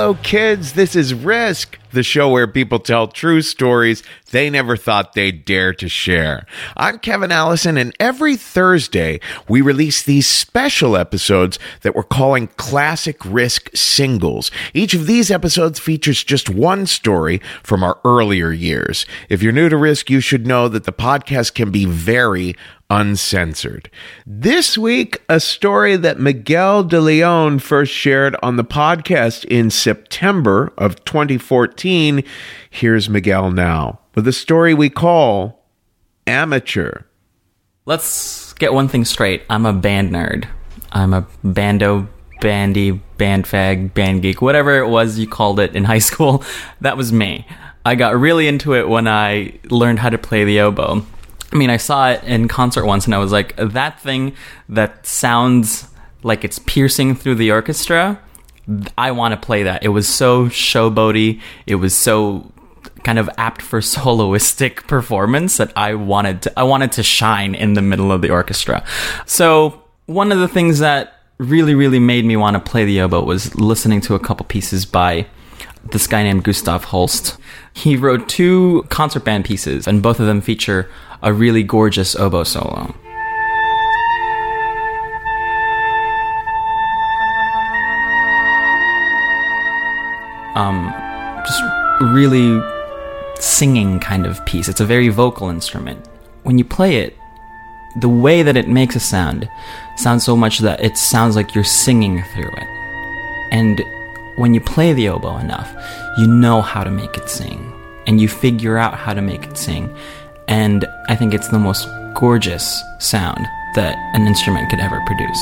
Hello, kids. This is Risk, the show where people tell true stories they never thought they'd dare to share. I'm Kevin Allison, and every Thursday, we release these special episodes that we're calling Classic Risk Singles. Each of these episodes features just one story from our earlier years. If you're new to Risk, you should know that the podcast can be very uncensored. This week, a story that Miguel de Leon first shared on the podcast in September of 2014. Here's Miguel now with a story we call Amateur. Let's get one thing straight. I'm a band nerd. I'm a bando, bandy, band fag, band geek, whatever it was you called it in high school. That was me. I got really into it when I learned how to play the oboe. I mean, I saw it in concert once and I was like, that thing that sounds like it's piercing through the orchestra, I want to play that. It was so showboaty. It was so kind of apt for soloistic performance that I wanted to shine in the middle of the orchestra. So one of the things that really, really made me want to play the oboe was listening to a couple pieces by this guy named Gustav Holst. He wrote 2 concert band pieces, and both of them feature a really gorgeous oboe solo. Just really singing kind of piece. It's a very vocal instrument. When you play it, the way that it makes a sounds so much that it sounds like you're singing through it. And when you play the oboe enough, you know how to make it sing. And you figure out how to make it sing. And I think it's the most gorgeous sound that an instrument could ever produce.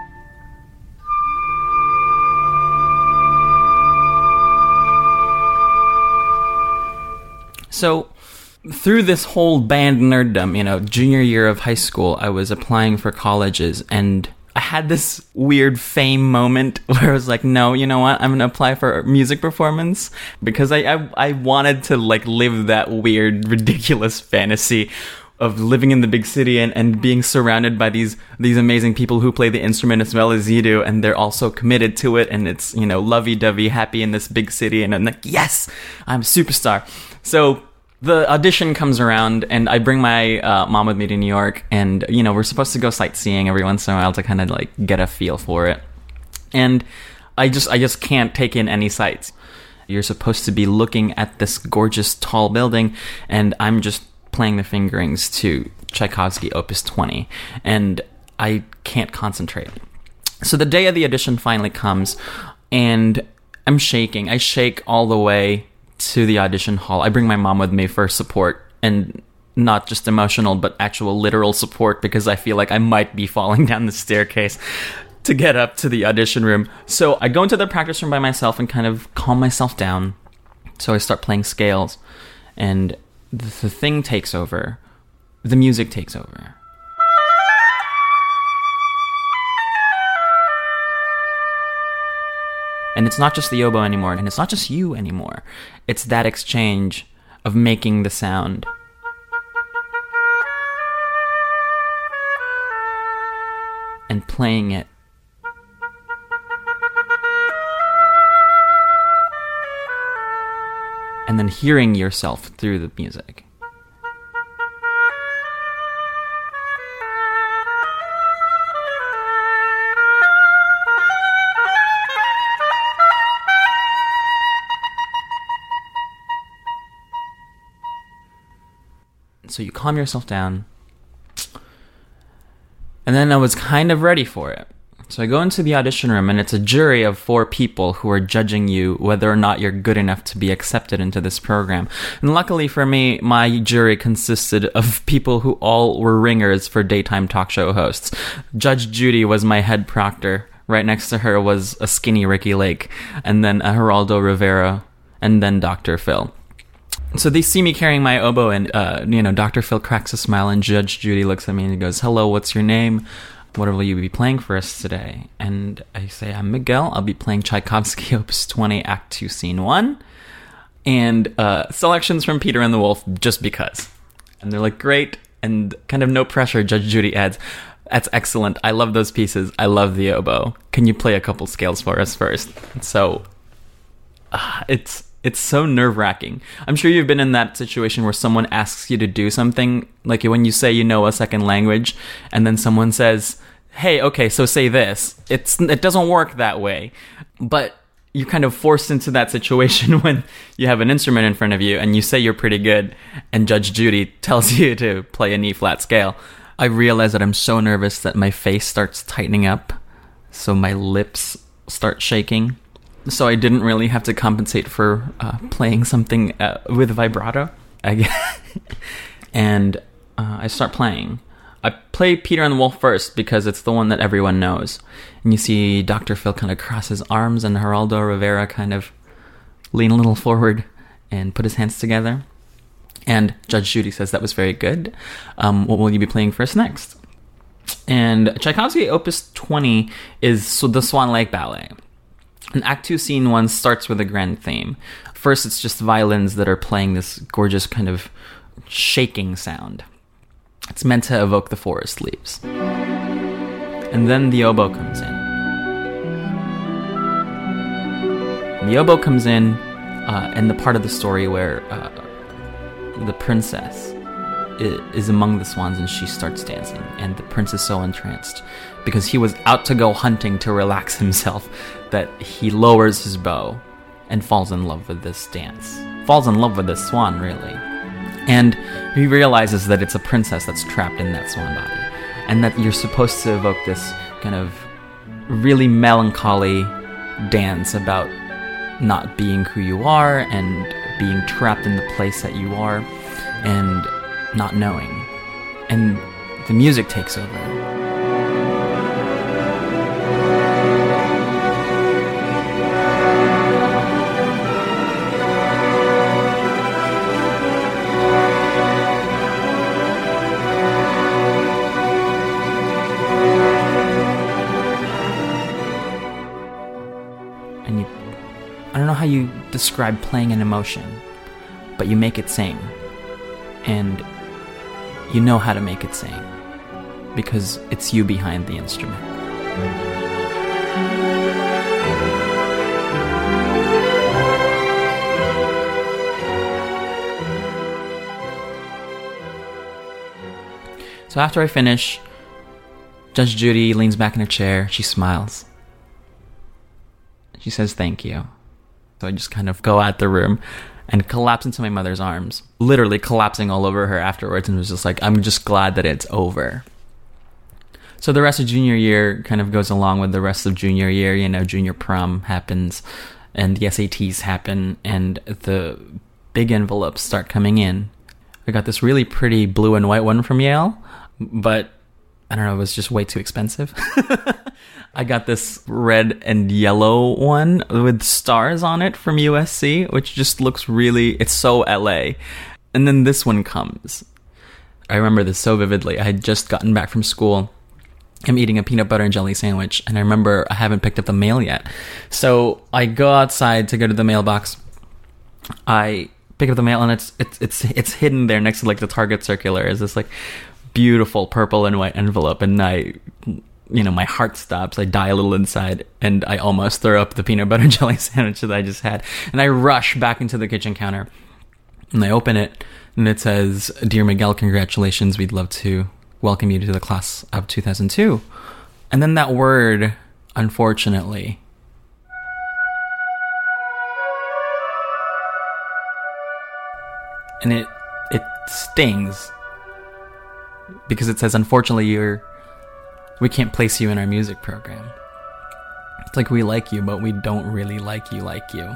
So, through this whole band nerddom, junior year of high school, I was applying for colleges, and I had this weird fame moment where I was like, no, you know what? I'm going to apply for music performance because I wanted to live that weird, ridiculous fantasy of living in the big city and being surrounded by these amazing people who play the instrument as well as you do, and they're also committed to it, and it's, lovey-dovey, happy in this big city, and I'm like, yes, I'm a superstar. So the audition comes around, and I bring my mom with me to New York, and, we're supposed to go sightseeing every once in a while to kind of, get a feel for it. And I just can't take in any sights. You're supposed to be looking at this gorgeous, tall building, and I'm just playing the fingerings to Tchaikovsky Opus 20, and I can't concentrate. So the day of the audition finally comes, and I'm shaking. I shake all the way to the audition hall. I bring my mom with me for support, and not just emotional, but actual literal support, because I feel like I might be falling down the staircase to get up to the audition room. So I go into the practice room by myself and kind of calm myself down. So I start playing scales, and the thing takes over. The music takes over. And it's not just the oboe anymore, and it's not just you anymore. It's that exchange of making the sound. And playing it. And then hearing yourself through the music. So you calm yourself down. And then I was kind of ready for it. So I go into the audition room, and it's a jury of 4 people who are judging you whether or not you're good enough to be accepted into this program. And luckily for me, my jury consisted of people who all were ringers for daytime talk show hosts. Judge Judy was my head proctor. Right next to her was a skinny Ricky Lake, and then a Geraldo Rivera, and then Dr. Phil. So they see me carrying my oboe, and Dr. Phil cracks a smile, and Judge Judy looks at me and he goes, "Hello, what's your name? What will you be playing for us today?" And I say, "I'm Miguel. I'll be playing Tchaikovsky Opus 20, Act 2, Scene 1. And selections from Peter and the Wolf, just because." And they're like, "Great." And kind of no pressure, Judge Judy adds, "That's excellent. I love those pieces. I love the oboe. Can you play a couple scales for us first?" So It's so nerve-wracking. I'm sure you've been in that situation where someone asks you to do something, like when you say you know a second language, and then someone says, hey, okay, so say this. It doesn't work that way. But you're kind of forced into that situation when you have an instrument in front of you, and you say you're pretty good, and Judge Judy tells you to play an E-flat scale. I realize that I'm so nervous that my face starts tightening up, so my lips start shaking. So I didn't really have to compensate for playing something with vibrato. And I start playing. I play Peter and the Wolf first because it's the one that everyone knows. And you see Dr. Phil kind of cross his arms and Geraldo Rivera kind of lean a little forward and put his hands together. And Judge Judy says that was very good. What will you be playing for us next? And Tchaikovsky Opus 20 is the Swan Lake Ballet. And Act 2, Scene 1 starts with a grand theme. First, it's just violins that are playing this gorgeous kind of shaking sound. It's meant to evoke the forest leaves. And then the oboe comes in. And the oboe comes in the part of the story where the princess is among the swans and she starts dancing. And the prince is so entranced because he was out to go hunting to relax himself that he lowers his bow and falls in love with this dance. Falls in love with this swan, really. And he realizes that it's a princess that's trapped in that swan body. And that you're supposed to evoke this kind of really melancholy dance about not being who you are and being trapped in the place that you are and not knowing. And the music takes over. I don't know how you describe playing an emotion, but you make it sing. And you know how to make it sing because it's you behind the instrument. So after I finish, Judge Judy leans back in her chair. She smiles. She says, thank you. So I just kind of go out the room and collapse into my mother's arms, literally collapsing all over her afterwards, and was just like, I'm just glad that it's over. So the rest of junior year kind of goes along with the rest of junior year. You know, junior prom happens, and the SATs happen, and the big envelopes start coming in. I got this really pretty blue and white one from Yale, but I don't know, it was just way too expensive. I got this red and yellow one with stars on it from USC, which just looks really, it's so LA. And then this one comes. I remember this so vividly. I had just gotten back from school. I'm eating a peanut butter and jelly sandwich, and I remember I haven't picked up the mail yet. So I go outside to go to the mailbox. I pick up the mail, and it's hidden there next to like the Target circular. Is this like beautiful purple and white envelope, and my heart stops. I die a little inside, and I almost throw up the peanut butter and jelly sandwich that I just had. And I rush back into the kitchen counter, and I open it, and it says, "Dear Miguel, congratulations. We'd love to welcome you to the class of 2002. And then that word, unfortunately. And it stings. Because it says, unfortunately, we can't place you in our music program. It's like we like you, but we don't really like you.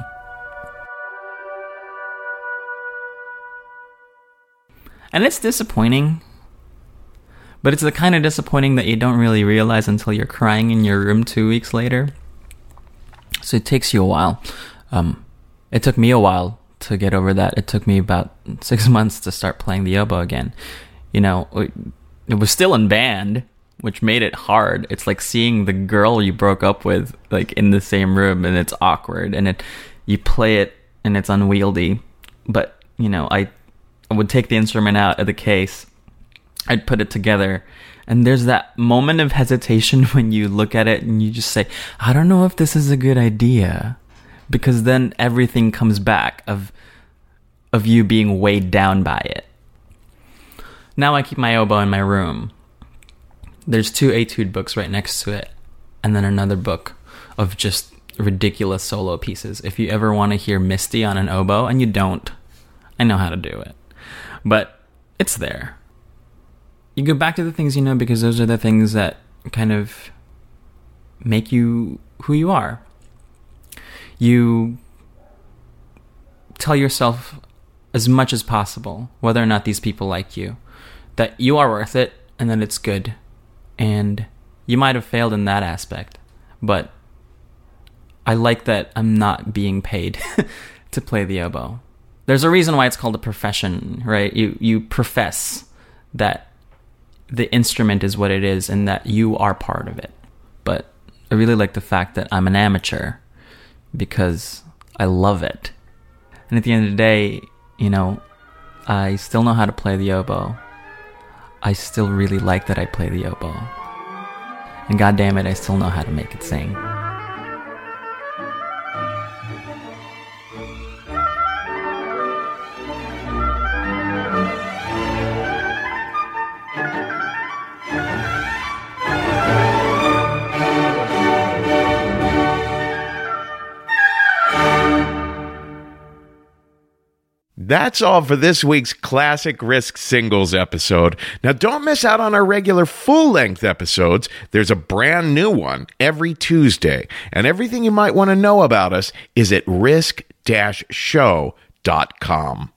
And it's disappointing. But it's the kind of disappointing that you don't really realize until you're crying in your room 2 weeks later. So it takes you a while. It took me a while to get over that. It took me about 6 months to start playing the oboe again. You know, it was still in band, which made it hard. It's like seeing the girl you broke up with, like, in the same room, and it's awkward, and you play it, and it's unwieldy. But, you know, I would take the instrument out of the case, I'd put it together, and there's that moment of hesitation when you look at it and you just say, I don't know if this is a good idea, because then everything comes back of you being weighed down by it. Now I keep my oboe in my room. There's 2 etude books right next to it, and then another book of just ridiculous solo pieces. If you ever want to hear Misty on an oboe, and you don't, I know how to do it. But it's there. You go back to the things you know because those are the things that kind of make you who you are. You tell yourself as much as possible, whether or not these people like you, that you are worth it and that it's good. And you might have failed in that aspect, but I like that I'm not being paid to play the oboe. There's a reason why it's called a profession, right? You profess that the instrument is what it is and that you are part of it. But I really like the fact that I'm an amateur because I love it. And at the end of the day, you know, I still know how to play the oboe. I still really like that I play the oboe. And goddamn it, I still know how to make it sing. That's all for this week's Classic Risk Singles episode. Now, don't miss out on our regular full-length episodes. There's a brand new one every Tuesday, and everything you might want to know about us is at risk-show.com.